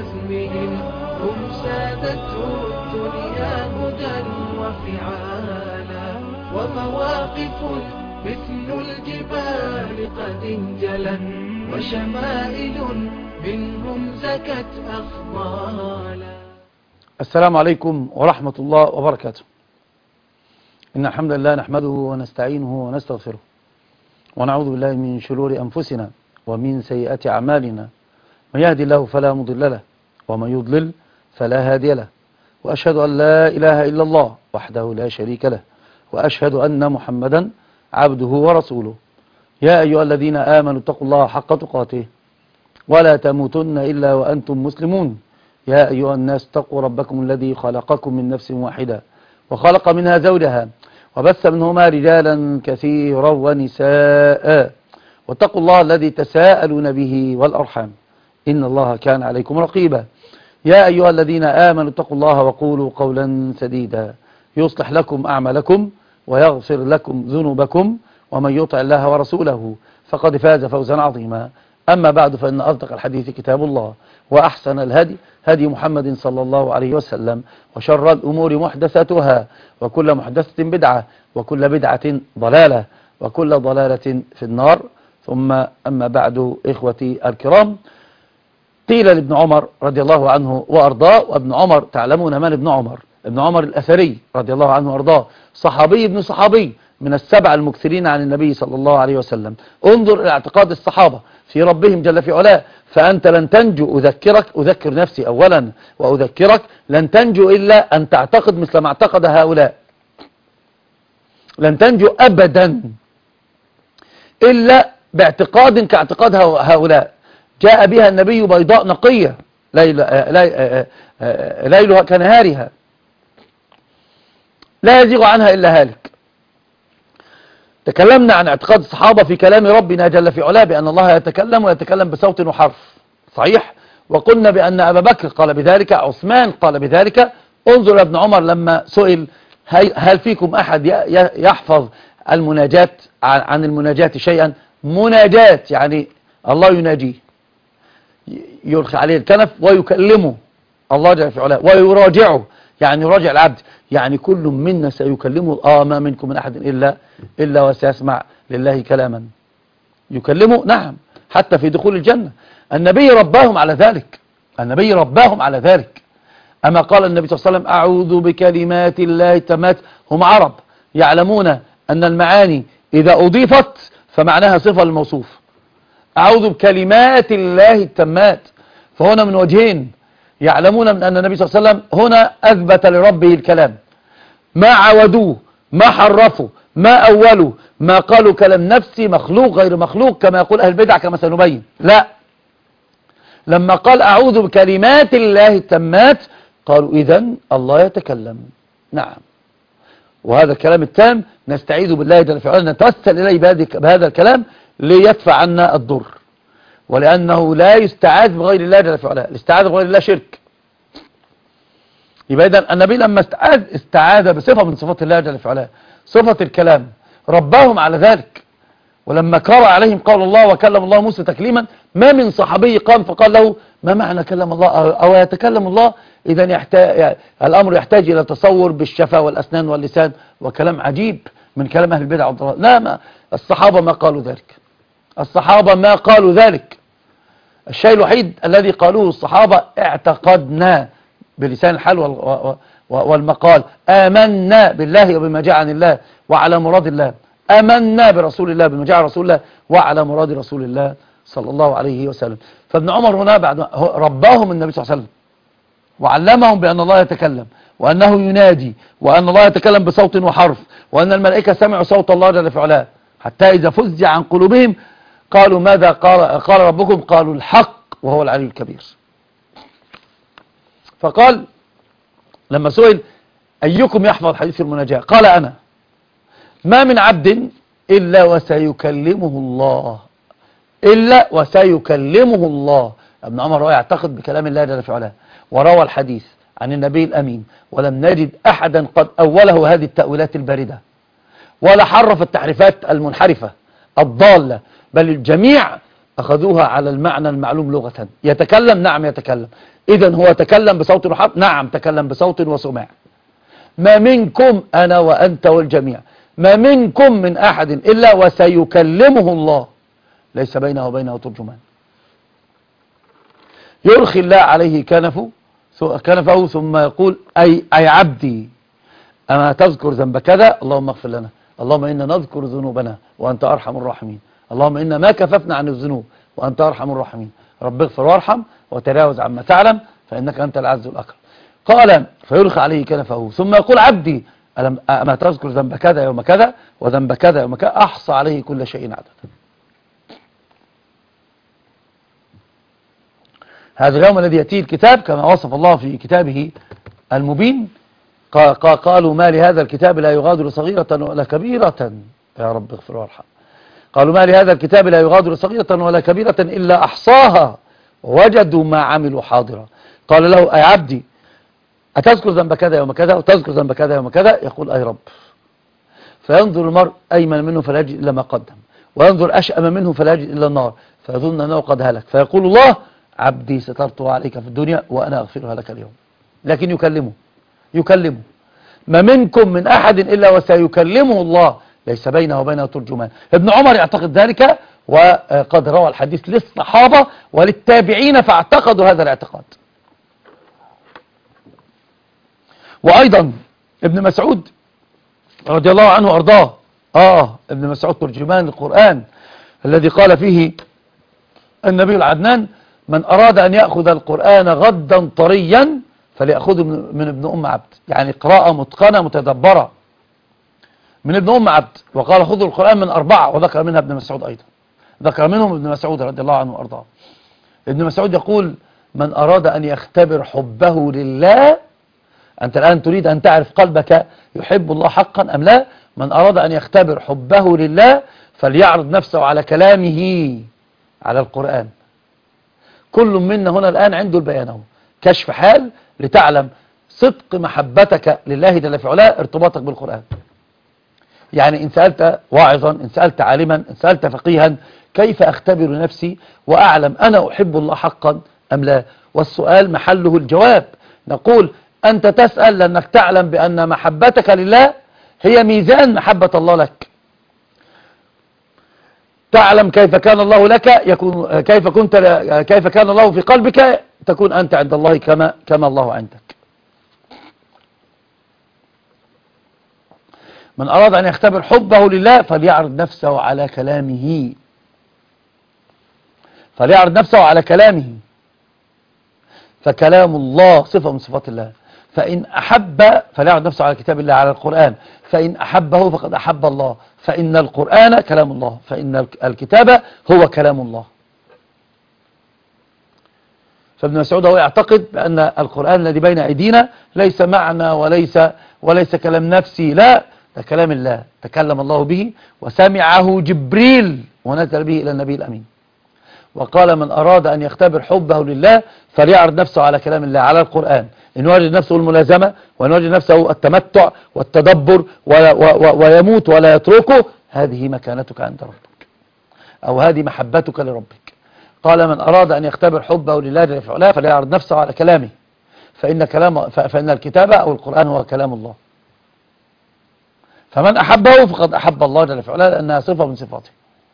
عزمهم هم سادته الدنيا هدى وفعالا، ومواقف مثل الجبال قد انجلت، وشمائل منهم زكت أفضالا. السلام عليكم ورحمة الله وبركاته. إن الحمد لله نحمده ونستعينه ونستغفره، ونعوذ بالله من شرور أنفسنا ومن سيئات أعمالنا، من يهدي الله فلا مضل له ومن يضلل فلا هادي له، وأشهد أن لا إله إلا الله وحده لا شريك له، وأشهد أن محمدا عبده ورسوله. يا أيها الذين آمنوا اتقوا الله حق تقاته ولا تموتن إلا وأنتم مسلمون. يا أيها الناس اتقوا ربكم الذي خلقكم من نفس واحدة وخلق منها زوجها وبث منهما رجالا كثيرا ونساء، واتقوا الله الذي تساءلون به والأرحام إن الله كان عليكم رقيبا. يا أيها الذين آمنوا اتقوا الله وقولوا قولا سديدا يصلح لكم أعمالكم ويغفر لكم ذنوبكم، ومن يطع الله ورسوله فقد فاز فوزا عظيما. أما بعد، فإن أصدق الحديث كتاب الله، وأحسن الهدي هدي محمد صلى الله عليه وسلم، وشر الأمور محدثاتها، وكل محدثة بدعة، وكل بدعة ضلالة، وكل ضلالة في النار. ثم أما بعد، إخوتي الكرام، قيل لابن عمر رضي الله عنه وأرضاه، وابن عمر تعلمون من ابن عمر؟ ابن عمر الأثري رضي الله عنه وأرضاه، صحابي ابن صحابي من السبع المكثرين عن النبي صلى الله عليه وسلم. انظر إلى اعتقاد الصحابة في ربهم جل في علاه، فأنت لن تنجو، أذكر نفسي أولا وأذكرك، لن تنجو إلا أن تعتقد مثل ما اعتقد هؤلاء. لن تنجو أبدا إلا باعتقاد كاعتقاد هؤلاء. جاء بها النبي بيضاء نقية ليلها كنهارها، لا يزيغ عنها إلا هالك. تكلمنا عن اعتقاد الصحابة في كلام ربنا جل في علاه بأن الله يتكلم ويتكلم بصوت وحرف، صحيح؟ وقلنا بأن أبا بكر قال بذلك، عثمان قال بذلك. انظر ابن عمر لما سئل هل فيكم أحد يحفظ المناجاة عن المناجاة شيئا؟ مناجاة يعني الله يناجيه، يلقي عليه الكنف ويكلمه الله جل في علاه، ويراجعه يعني يراجع العبد، يعني كل منا سيكلمه. ما منكم من أحد إلا وسيسمع لله كلاما يكلمه. نعم، حتى في دخول الجنة النبي رباهم على ذلك، النبي رباهم على ذلك. أما قال النبي صلى الله عليه وسلم أعوذ بكلمات الله التامات. هم عرب يعلمون أن المعاني إذا أضيفت فمعناها صفة للموصوف. أعوذ بكلمات الله التامات، فهنا من وجهين يعلمون من أن النبي صلى الله عليه وسلم هنا أثبت لربه الكلام، ما عودوه، ما حرفوا، ما أولوا، ما قالوا كلام نفسي مخلوق غير مخلوق كما يقول أهل البدع كما سنبين. لا، لما قال أعوذ بكلمات الله التامات قالوا إذن الله يتكلم. نعم، وهذا الكلام التام نستعيذ بالله جل وعلا، نتوسل إليه بهذا الكلام ليدفع عنا الضر، ولأنه لا يستعاذ بغير الله جل وعلا. الاستعاذة بغير الله شرك. يبقى إذن النبي لما استعاذ بصفة من صفات الله جل وعلا، صفة الكلام، رباهم على ذلك. ولما قرأ عليهم قول الله وكلم الله موسى تكليما، ما من صحابي قام فقال له ما معنى كلم الله أو يتكلم الله؟ إذن الأمر يحتاج إلى تصور بالشفة والأسنان واللسان، وكلام عجيب من كلام أهل البدع والضلال. لا، الصحابة ما قالوا ذلك، الصحابة ما قالوا ذلك. الشيء الوحيد الذي قالوه الصحابة اعتقدنا بلسان الحال والمقال، آمنا بالله وبما جاء عن الله وعلى مراد الله، آمنا برسول الله بما جاء عن رسول الله وعلى مراد رسول الله صلى الله عليه وسلم. فابن عمر هنا بعد رباهم النبي صلى الله عليه وسلم وعلمهم بأن الله يتكلم، وأنه ينادي، وأن الله يتكلم بصوت وحرف، وأن الملائكة سمعوا صوت الله جل في علاه، حتى إذا فزع عن قلوبهم قالوا ماذا قال ربكم؟ قالوا الحق وهو العلي الكبير. فقال لما سئل أيكم يحفظ حديث المناجاة؟ قال أنا. ما من عبد إلا وسيكلمه الله، إلا وسيكلمه الله. ابن عمر يعتقد بكلام الله جل في علاه، وروى الحديث عن النبي الأمين، ولم نجد أحدا قد أوله هذه التأويلات الباردة ولا حرف التحريفات المنحرفة الضالة، بل الجميع أخذوها على المعنى المعلوم لغة. يتكلم، نعم يتكلم. إذن هو تكلم بصوت وحرف؟ نعم تكلم بصوت وسماع. ما منكم، أنا وأنت والجميع، ما منكم من أحد إلا وسيكلمه الله، ليس بينه وبينه ترجمان. يرخي الله عليه كنفه ثم يقول أي عبدي أما تذكر ذنب كذا، اللهم اغفر لنا، اللهم إنا نذكر ذنوبنا وأنت أرحم الراحمين، اللهم إنا ما كففنا عن الذنوب وأنت أرحم الراحمين، رب اغفر وارحم وتجاوز عما تعلم فإنك أنت العز الأكرم. قال فيرخي عليه كنفه ثم يقول عبدي أما تذكر ذنب كذا يوم كذا وذنب كذا يوم كذا، أحصى عليه كل شيء عددا. هذا اليوم الذي يأتيه الكتاب كما وصف الله في كتابه المبين، قالوا ما لهذا الكتاب لا يغادر صغيرة ولا كبيرة، يا رب اغفر وارحم، قالوا ما لهذا الكتاب لا يغادر صغيرة ولا كبيرة إلا أحصاها ووجدوا ما عملوا حاضرا. قال له أي عبدي أتذكر ذنب كذا يوم كذا وتذكر ذنب كذا يوم كذا، يقول أي رب. فينظر المرء أيمن منه فلا يجد إلا ما قدم، وينظر أشأم منه فلا يجد إلا النار، فيظن أنه قد هلك، فيقول الله عبدي سترته عليك في الدنيا وأنا أغفرها لك اليوم. لكن يكلمه ما منكم من أحد إلا وسيكلمه الله، ليس بينه وبينه ترجمان. ابن عمر يعتقد ذلك، وقد روى الحديث للصحابة وللتابعين فاعتقدوا هذا الاعتقاد. وأيضا ابن مسعود رضي الله عنه وأرضاه، ابن مسعود ترجمان القرآن الذي قال فيه النبي العدنان من أراد أن يأخذ القرآن غدا طريا فليأخذه من ابن أم عبد، يعني قراءة متقنة متدبرة من ابن أم عبد. وقال خذوا القرآن من 4، وذكر منها ابن مسعود أيضا، ذكر منهم ابن مسعود رضي الله عنه وأرضاه. ابن مسعود يقول من أراد أن يختبر حبه لله، أنت الآن تريد أن تعرف قلبك يحب الله حقا أم لا، من أراد أن يختبر حبه لله فليعرض نفسه على كلامه على القرآن. كل منا هنا الآن عنده البيان، كشف حال لتعلم صدق محبتك لله جل في علاه، ارتباطك بالقرآن. يعني إن سألت واعظا، إن سألت عالما، إن سألت فقيها، كيف أختبر نفسي وأعلم أنا أحب الله حقا أم لا؟ والسؤال محله الجواب. نقول أنت تسأل لأنك تعلم بأن محبتك لله هي ميزان محبة الله لك. تعلم كيف كان الله لك يكون كيف كان الله في قلبك تكون أنت عند الله كما الله عندك. من أراد أن يختبر حبه لله فليعرض نفسه على كلامه، فكلام الله صفة من صفات الله. فإن أحب فليعرض نفسه على كتاب الله، على القرآن، فإن أحبه فقد أحب الله، فإن القرآن كلام الله، فإن الكتاب هو كلام الله. فابن مسعود هو يعتقد بأن القرآن الذي بين أيدينا ليس معنى وليس كلام نفسي، لا، ده كلام الله تكلم الله به وسمعه جبريل ونزل به إلى النبي الأمين. وقال من أراد أن يختبر حبه لله فليعرض نفسه على كلام الله، على القرآن، إن وجد نفسه الملازمة وإن وجد نفسه التمتع والتدبر ويموت ولا يتركه، هذه مكانتك عند ربك، أو هذه محبتك لربك. قال من أراد أن يختبر حبه لله جل في علاه فليعرض نفسه على كلامه، فإن الكتابة أو القرآن هو كلام الله. فمن أحبه فقد أحب الله جل في علاه لأنها صفة من صفاته.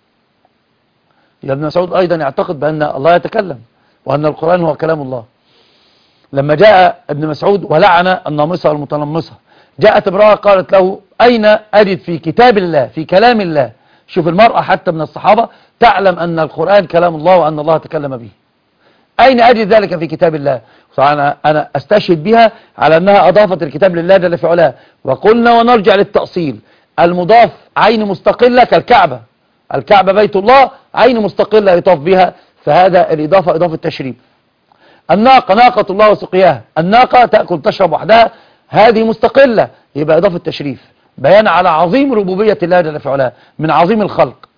ابن مسعود أيضا يعتقد بأن الله يتكلم وأن القرآن هو كلام الله. لما جاء ابن مسعود ولعن النامصة والمتنمصة، جاءت امرأة قالت له أين أجد في كتاب الله، في كلام الله؟ شوف المرأة حتى من الصحابة تعلم أن القرآن كلام الله وأن الله تكلم به، أين أجد ذلك في كتاب الله؟ أنا أستشهد بها على أنها أضافت الكتاب لله جل في علاه. وقلنا ونرجع للتأصيل، المضاف عين مستقلة كالكعبة، الكعبة بيت الله عين مستقلة يطاف بها، فهذا الإضافة إضافة تشريف. الناقة ناقة الله وسقياها، الناقة تأكل تشرب وحدها، هذه مستقلة، يبقى إضافة تشريف، بيان على عظيم ربوبية الله جل في علاه من عظيم الخلق.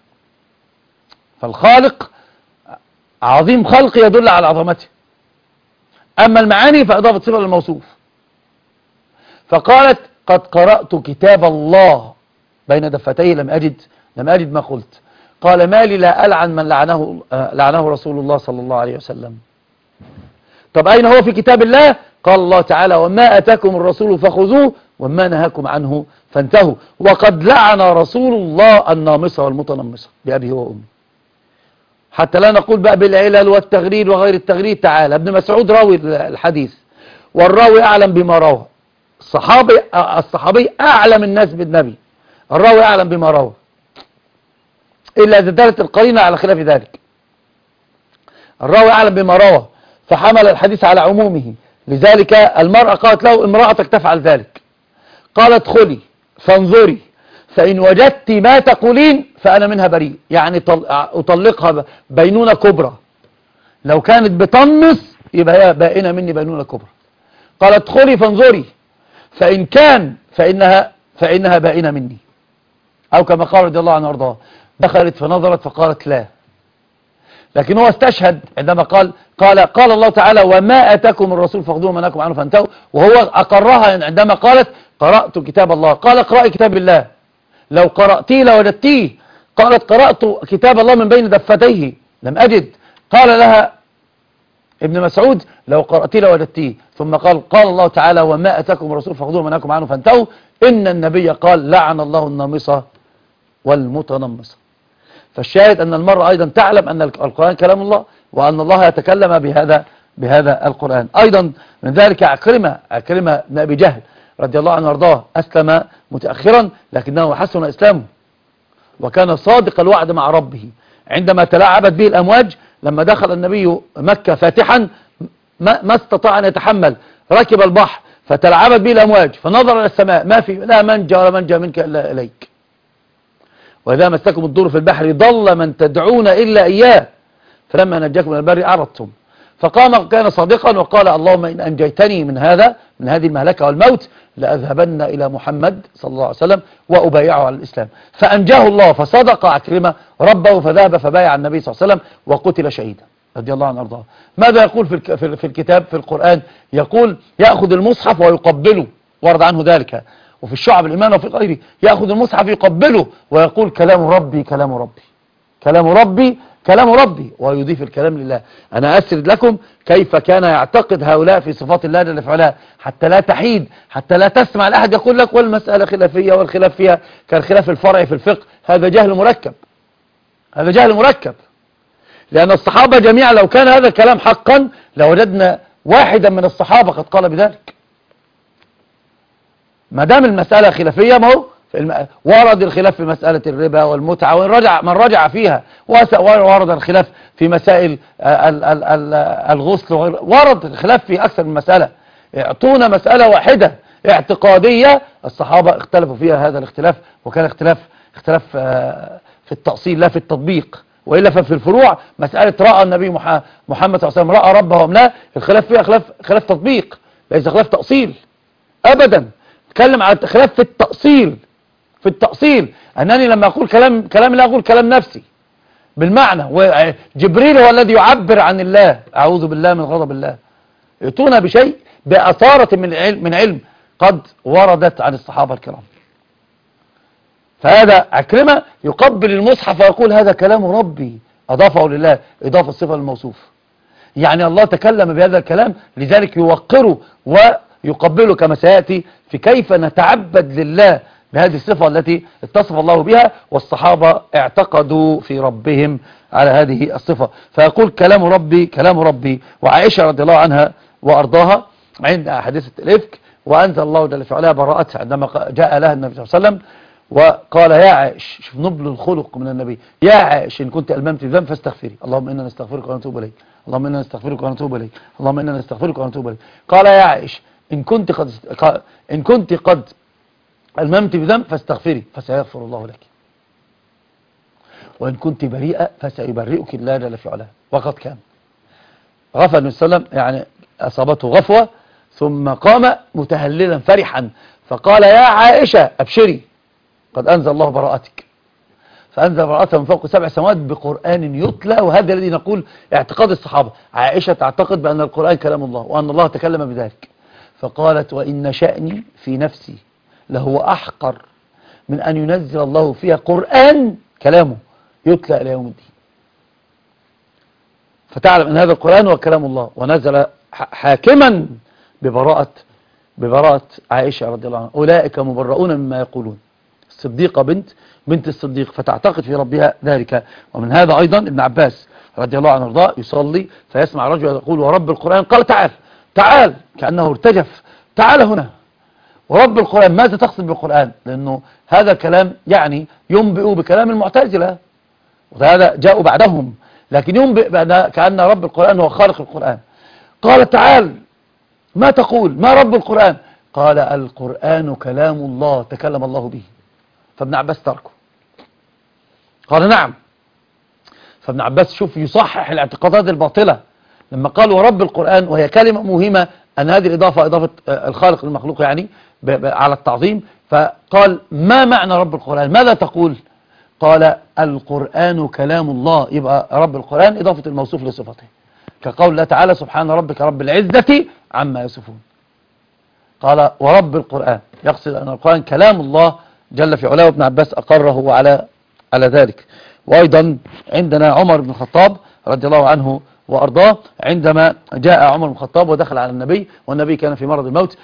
فالخالق عظيم خلق يدل على عظمته، أما المعاني فإضافة صفة للموصوف. فقالت قد قرأت كتاب الله بين دفتيه لم أجد ما قلت. قال ما لي لا ألعن من لعنه رسول الله صلى الله عليه وسلم. طب أين هو في كتاب الله؟ قال الله تعالى وما أتاكم الرسول فخذوه وما نهاكم عنه فانتهوا. وقد لعن رسول الله النامصة والمتنمصة بأبيه وأمه. حتى لا نقول بقى بالعلل والتغرير وغير التغرير. تعالى ابن مسعود راوي الحديث، والراوي أعلم بما روى. الصحابي أعلم الناس بالنبي، الراوي أعلم بما روى، إلا إذا دلت القرينة على خلاف ذلك. الراوي أعلم بما روى فحمل الحديث على عمومه. لذلك المرأة قالت له امرأتك تفعل ذلك، قالت ادخلي فانظري فإن وجدت ما تقولين فأنا منها بريء، يعني أطلقها بينونة كبرى. لو كانت بتنمص يبقى هي بائنة مني بينونة كبرى. قالت ادخلي فانظري فإن كان فإنها بائنة مني، أو كما قال رضي الله عنه وارضاه دخلت فنظرت فقالت لا. لكن هو استشهد عندما قال الله تعالى وما أتاكم الرسول فخذوه وما نهاكم عنه فانتهوا، وهو أقرها عندما قالت قرأت كتاب الله. قال اقرأي كتاب الله، لو قرأتيه لوجدتيه. قالت قرأت كتاب الله من بين دفتيه لم أجد. قال لها ابن مسعود لو قرأتيه لوجدتيه. ثم قال الله تعالى وما أتاكم الرسول فخذوه وما نهاكم عنه فانتهوا. إن النبي قال لعن الله النامصة والمتنمصة. فالشاهد أن المرأة أيضا تعلم أن القرآن كلام الله، وأن الله يتكلم بهذا القرآن. أيضا من ذلك عكرمة بن أبي جهل رضي الله عنه وارضاه أسلم متأخرا، لكنه حسن إسلامه وكان صادق الوعد مع ربه. عندما تلاعبت به الأمواج لما دخل النبي مكة فاتحا ما استطاع أن يتحمل، ركب البحر فتلاعبت به الأمواج فنظر إلى السماء ما في لا منجى ولا منجى منك إلا إليك، وإذا مسكم الضر في البحر ضل من تدعون إلا إياه فلما نجاكم من البر أعرضتم. فقام كان صادقا وقال اللهم إن أنجيتني من هذه المهلكة والموت لأذهبن إلى محمد صلى الله عليه وسلم وأبايعه على الإسلام. فأنجاه الله فصدق عكرمة ربه فذهب فبايع النبي صلى الله عليه وسلم وقتل شهيدا رضي الله عنه وارضاه. ماذا يقول في الكتاب في القرآن؟ يقول يأخذ المصحف ويقبله، ورد عنه ذلك وفي الشعب الإيمان وفي غيره، يأخذ المصحف يقبله ويقول كلام ربي كلام ربي كلام ربي كلام ربي، ويضيف الكلام لله. أنا أسرد لكم كيف كان يعتقد هؤلاء في صفات الله جل وعلا حتى لا تحيد، حتى لا تسمع لأحد يقول لك والمسألة خلافية والخلاف فيها كالخلاف الفرعي في الفقه. هذا جهل مركب، هذا جهل مركب. لأن الصحابة جميعا لو كان هذا الكلام حقا لوجدنا واحدا من الصحابة قد قال بذلك. ما دام المسألة خلافية ما هو ورد الخلاف في مسألة الربا والمتعة من رجع فيها، ورد الخلاف في مسائل الغسل، ورد الخلاف في أكثر من مسألة. اعطونا مسألة واحدة اعتقادية الصحابة اختلفوا فيها هذا الاختلاف، وكان اختلاف في التأصيل لا في التطبيق. وإلا ففي الفروع مسألة رأى النبي محمد صلى الله عليه وسلم رأى ربه أم لا، الخلاف فيها خلاف تطبيق ليس خلاف تأصيل أبدا. نتكلم على خلاف في التأصيل، في التأصيل أنني لما أقول كلام لا أقول كلام نفسي بالمعنى، وجبريل هو الذي يعبر عن الله، أعوذ بالله من غضب الله. يأتون بشيء بأثارة من علم قد وردت عن الصحابة الكرام. فهذا عكرمة يقبل المصحف ويقول هذا كلام ربي، أضافه لله إضافة الصفة للموصوف. يعني الله تكلم بهذا الكلام لذلك يوقره ويقبله كما سيأتي في كيف نتعبد لله بهذه الصفة التي اتصف الله بها، والصحابة اعتقدوا في ربهم على هذه الصفة. فيقول كلام ربي كلام ربي. وعائشة رضي الله عنها وأرضاها عند حادثة الإفك وأنزل الله جل في علاه براءتها عندما جاء لها النبي صلى الله عليه وسلم وقال يا عائش، شوف نبل الخلق من النبي، يا عائش إن كنت ألممت بذنب فاستغفري، اللهم إنا نستغفرك ونتوب إليك، اللهم إنا نستغفرك ونتوب إليك، اللهم إنا نستغفرك ونتوب إليك. قال يا عائش إن كنت قد ألممت بذنب فاستغفري فسيغفر الله لك، وإن كنت بريئة فسيبرئك الله جل في علاه. وقد كان غفى النبي صلى الله عليه وسلم، يعني أصابته غفوة ثم قام متهللا فرحا فقال يا عائشة أبشري قد أنزل الله براءتك. فأنزل براءتها من فوق 7 سماوات بقرآن يتلى. وهذا الذي نقول اعتقاد الصحابة. عائشة تعتقد بأن القرآن كلام الله وأن الله تكلم بذلك، فقالت وإن شأني في نفسي لهو أحقر من أن ينزل الله فيها قرآن كلامه يتلى إلى يوم الدين. فتعلم أن هذا القرآن هو كلام الله، ونزل حاكما ببراءة عائشة رضي الله عنها. أولئك مبرؤون مما يقولون. الصديقة بنت الصديق، فتعتقد في ربها ذلك. ومن هذا أيضا ابن عباس رضي الله عنه وارضاه يصلي فيسمع رجل يقول ورب القرآن، قال تعال كأنه ارتجف، تعال هنا. ورب القرآن، ماذا تقصد بالقرآن؟ لأنه هذا الكلام يعني ينبئ بكلام المعتزلة، وهذا جاءوا بعدهم، لكن ينبئ كأن رب القرآن هو خالق القرآن. قال تعال، ما تقول؟ ما رب القرآن؟ قال القرآن كلام الله تكلم الله به. فابن عباس تركه، قال نعم. فابن عباس شوف يصحح الاعتقادات الباطلة لما قال ورب القرآن، وهي كلمة مهمة، أن هذه الإضافة إضافة الخالق للمخلوق يعني على التعظيم. فقال ما معنى رب القرآن؟ ماذا تقول؟ قال القرآن كلام الله. يبقى رب القرآن إضافة الموصوف لصفته، كقول الله تعالى سبحان ربك رب العزة عما يصفون. قال ورب القرآن، يقصد أن القرآن كلام الله جل في علاه. وابن عباس أقره على ذلك. وأيضا عندنا عمر بن الخطاب رضي الله عنه وأرضاه، عندما جاء عمر بن الخطاب ودخل على النبي، والنبي كان في مرض الموت،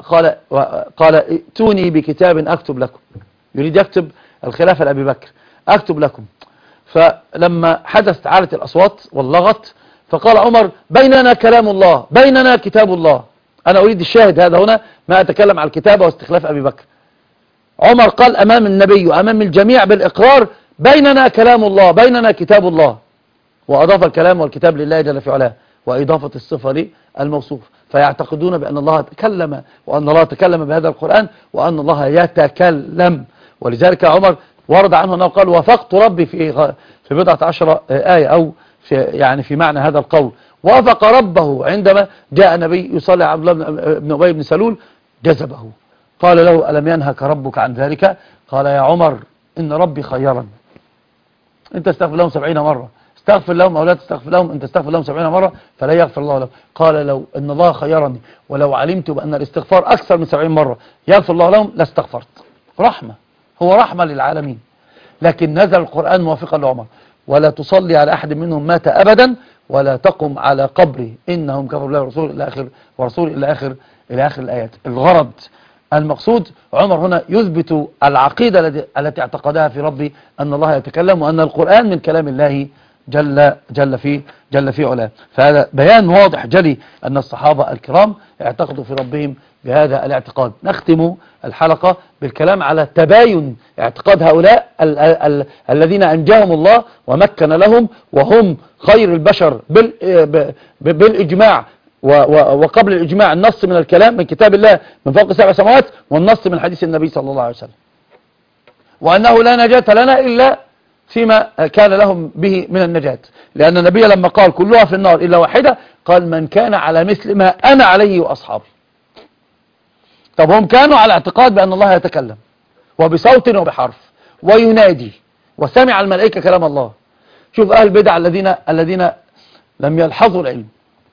قال ائتوني بكتاب أكتب لكم. يريد يكتب الخلافة لأبي بكر، أكتب لكم. فلما حدث عالة الأصوات واللغط، فقال عمر بيننا كلام الله، بيننا كتاب الله. أنا أريد الشاهد هذا هنا، ما أتكلم عن الكتابة واستخلاف أبي بكر. عمر قال أمام النبي وأمام الجميع بالإقرار بيننا كلام الله، بيننا كتاب الله، وأضاف الكلام والكتاب لله جل في علاه، وإضافة الصفة للموصوف. فيعتقدون بأن الله تكلم، وأن الله تكلم بهذا القرآن، وأن الله يتكلم. ولذلك عمر ورد عنه أنه قال وافقت ربي في 17 آية، أو في معنى هذا القول. وافق ربه عندما جاء النبي يصلي عبد الله بن أبي بن سلول جذبه، قال له ألم ينهك ربك عن ذلك؟ قال يا عمر إن ربي خيرا، أنت استغفر لهم 70 مرة، استغفر لهم أو لا تستغفر لهم، أنت استغفر لهم 70 مرة فلا يغفر الله لهم. قال لو أن الله خيرني ولو علمت بأن الاستغفار أكثر من 70 مرة يغفر الله لهم لاستغفرت. رحمة، هو رحمة للعالمين. لكن نزل القرآن موافقا لعمر، ولا تصلي على أحد منهم مات أبدا ولا تقم على قبره إنهم كفروا بالله ورسوله إلى آخر الآيات. الغرض المقصود عمر هنا يثبت العقيدة التي اعتقدها في ربي، أن الله يتكلم، وأن القرآن من كلام الله جل في علاه. فهذا بيان واضح جلي أن الصحابة الكرام اعتقدوا في ربهم بهذا الاعتقاد. نختم الحلقة بالكلام على تباين اعتقاد هؤلاء الذين أنجاهم الله ومكن لهم، وهم خير البشر بالإجماع، وقبل الإجماع النص من الكلام من كتاب الله من فوق 7 سماوات، والنص من حديث النبي صلى الله عليه وسلم، وأنه لا نجاة لنا إلا فيما كان لهم به من النجاة. لأن النبي لما قال كلها في النار إلا واحدة، قال من كان على مثل ما أنا عليه وأصحابي. طب هم كانوا على اعتقاد بأن الله يتكلم وبصوت وبحرف وينادي، وسمع الملائكة كلام الله. شوف أهل البدع الذين لم يلحظوا العلم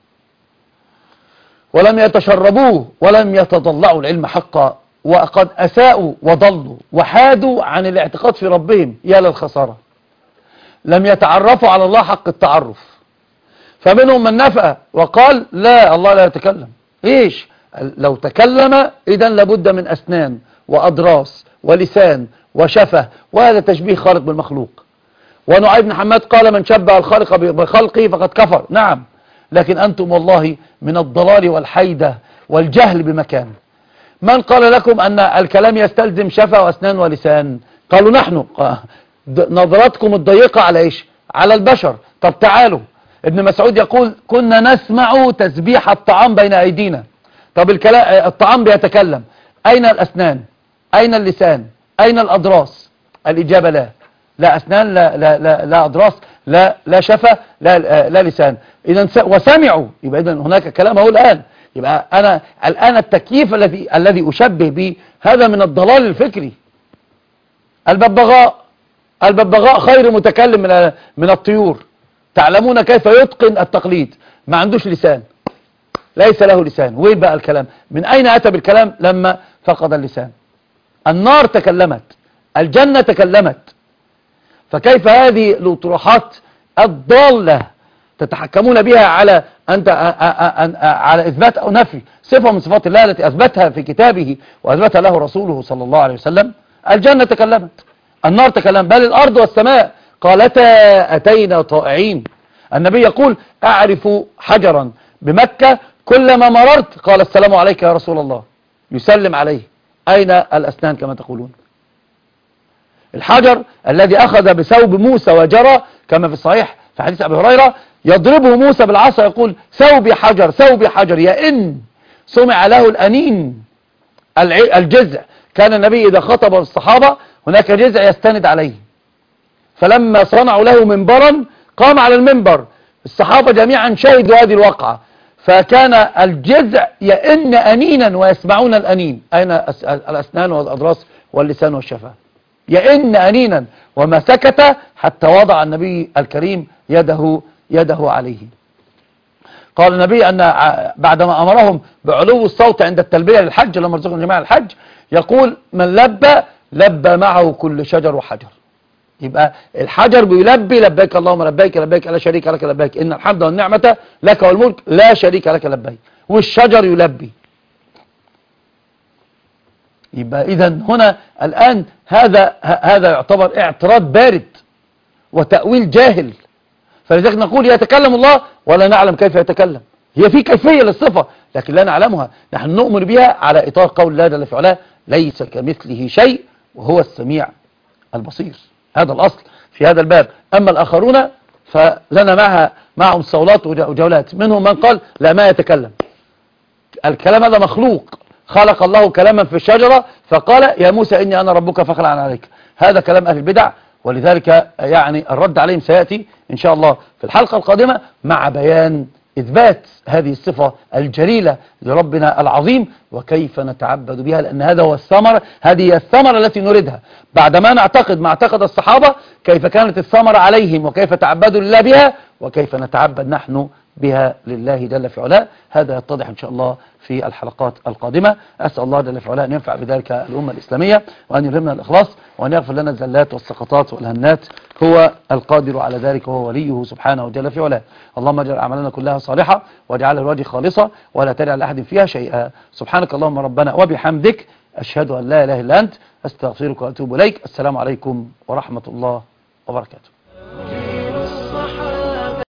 ولم يتشربوه ولم يتضلعوا العلم حقا، وقد أساءوا وضلوا وحادوا عن الاعتقاد في ربهم، يا للخسارة. لم يتعرفوا على الله حق التعرف. فمنهم من نفى وقال لا، الله لا يتكلم. إيش؟ لو تكلم إذن لابد من أسنان وأضراس ولسان وشفة، وهذا تشبيه خالق بالمخلوق. ونعيم بن حماد قال من شبه الخالق بخلقه فقد كفر. نعم، لكن أنتم والله من الضلال والحيدة والجهل بمكان. من قال لكم أن الكلام يستلزم شفة وأسنان ولسان؟ قالوا نحن. نظرتكم الضيقة على إيش؟ على البشر. طب تعالوا، ابن مسعود يقول كنا نسمع تسبيح الطعام بين أيدينا. طب الطعام بيتكلم، أين الأسنان؟ أين اللسان؟ أين الأضراس؟ الإجابة لا. لا أسنان، لا أضراس، لا شفة، لا لسان. إذن وسمعوا، يبقى إذن هناك كلام هو الآن. يبقى أنا الآن التكييف الذي أشبه به هذا من الضلال الفكري. الببغاء خير متكلم من الطيور. تعلمون كيف يتقن التقليد؟ ما عندوش لسان، ليس له لسان. وين بقى الكلام؟ من أين أتى بالكلام لما فقد اللسان؟ النار تكلمت، الجنة تكلمت. فكيف هذه الأطروحات الضالة تتحكمون بها على أنت على إثبات أو نفي صفة من صفات الله التي أثبتها في كتابه وأثبتها له رسوله صلى الله عليه وسلم. الجنة تكلمت، النار تكلمت، بل الأرض والسماء قالتا أتينا طائعين. النبي يقول أعرف حجرا بمكة كلما مررت قال السلام عليك يا رسول الله، يسلم عليه. أين الأسنان كما تقولون؟ الحجر الذي أخذ بثوب موسى وجرى كما في الصحيح في حديث أبي هريرة، يضربه موسى بالعصا يقول ثوبي حجر ثوبي حجر، يئن سمع له الأنين الجذع. كان النبي إذا خطب الصحابة هناك جذع يستند عليه، فلما صنعوا له منبرا قام على المنبر، الصحابة جميعا شهدوا هذه الواقعة، فكان الجذع يئن أنينا ويسمعون الأنين. أين الأسنان والأضراس واللسان والشفاه؟ يئن أنينا، وما سكت حتى وضع النبي الكريم يده عليه. قال النبي أن بعدما أمرهم بعلو الصوت عند التلبية للحج لما رزقهم جماعة الحج، يقول من لبى معه كل شجر وحجر. يبقى الحجر بيلبي لبيك اللهم لبيك لبيك لا شريك لك لبيك إن الحمد والنعمة لك والملك لا شريك لك لبيك، والشجر يلبي. يبقى إذا هنا الآن هذا يعتبر اعتراض بارد وتأويل جاهل، فلذلك نقول يتكلم الله ولا نعلم كيف يتكلم. هي في كيفية للصفة لكن لا نعلمها، نحن نؤمن بها على إطار قول الله جل في علاه ليس كمثله شيء وهو السميع البصير. هذا الأصل في هذا الباب. أما الآخرون فلنا معهم صولات وجولات، منهم من قال لا ما يتكلم، الكلام هذا مخلوق، خلق الله كلاما في الشجرة فقال يا موسى إني أنا ربك فاخلع عليك. هذا كلام أهل البدع، ولذلك يعني الرد عليهم سيأتي إن شاء الله في الحلقة القادمة مع بيان إثبات هذه الصفة الجليلة لربنا العظيم وكيف نتعبد بها، لأن هذا هو الثمرة، هذه هي الثمرة التي نريدها. بعدما نعتقد ما اعتقد الصحابة كيف كانت الثمرة عليهم وكيف تعبدوا لله بها وكيف نتعبد نحن بها لله جل في علاه. هذا يتضح إن شاء الله في الحلقات القادمة. أسأل الله جل في علاه أن ينفع بذلك الأمة الإسلامية وأن يلهمنا الإخلاص وأن يغفر لنا الزلات والسقطات والهنات، هو القادر على ذلك وهو وليه سبحانه وجل في علاه. اللهم اجعل أعمالنا كلها صالحة واجعلها لوجه خالصة ولا تجعل لأحد فيها شيئا. سبحانك اللهم ربنا وبحمدك أشهد أن لا إله إلا أنت أستغفرك وأتوب إليك. السلام عليكم ورحمة الله وبركاته.